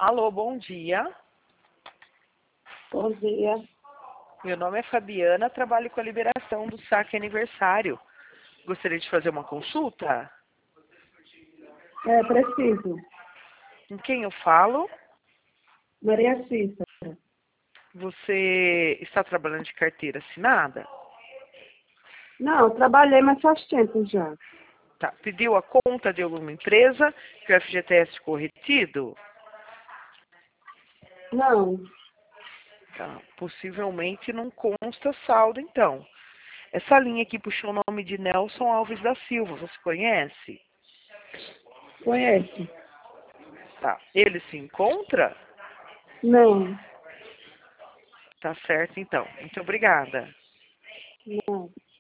Alô, bom dia. Bom dia. Meu nome é Fabiana, trabalho com a liberação do saque aniversário. Gostaria de fazer uma consulta? É preciso. Com quem eu falo? Maria Cícera. Você está trabalhando de carteira assinada? Não, eu trabalhei, mas faz tempo já. Tá. Pediu a conta de alguma empresa que o FGTS ficou retido? Não, Tá. Possivelmente não consta saldo, então. Essa linha aqui puxou o nome de Nelson Alves da Silva. Você conhece? conhece? Tá. Ele se encontra? Não, Tá certo, então. Muito obrigada. não.